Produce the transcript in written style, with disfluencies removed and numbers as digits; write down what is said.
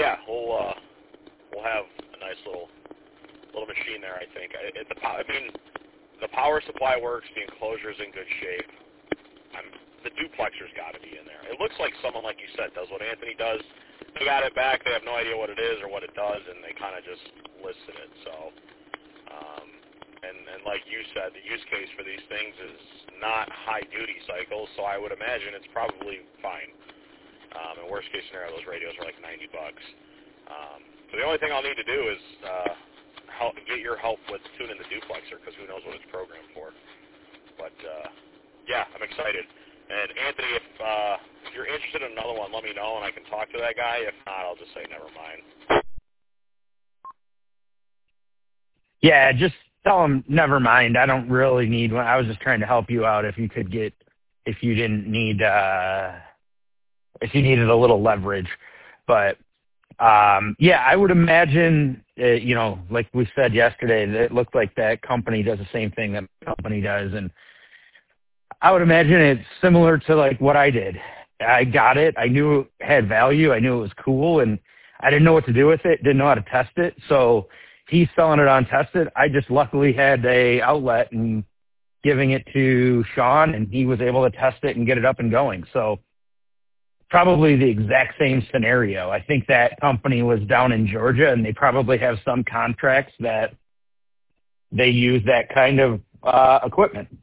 yeah, we'll have a nice little machine there. I think. The power supply works. The enclosure's in good shape. The duplexer's got to be in there. It looks like someone, like you said, does what Anthony does. They got it back. They have no idea what it is or what it does, and they kind of just listed it. So, and like you said, the use case for these things is not high-duty cycles, so I would imagine it's probably fine. In worst case scenario, those radios are like $90. So the only thing I'll need to do is get your help with tuning the duplexer, because who knows what it's programmed for. But yeah, I'm excited. And Anthony, if you're interested in another one, let me know and I can talk to that guy. If not, I'll just say never mind. Yeah, just tell him never mind. I don't really need one. I was just trying to help you out if you needed a little leverage. But yeah, I would imagine, like we said yesterday, that it looked like that company does the same thing that company does. And I would imagine it's similar to like what I did. I got it. I knew it had value. I knew it was cool, and I didn't know what to do with it. Didn't know how to test it. So he's selling it untested. I just luckily had a outlet and giving it to Sean, and he was able to test it and get it up and going. So probably the exact same scenario. I think that company was down in Georgia, and they probably have some contracts that they use that kind of equipment.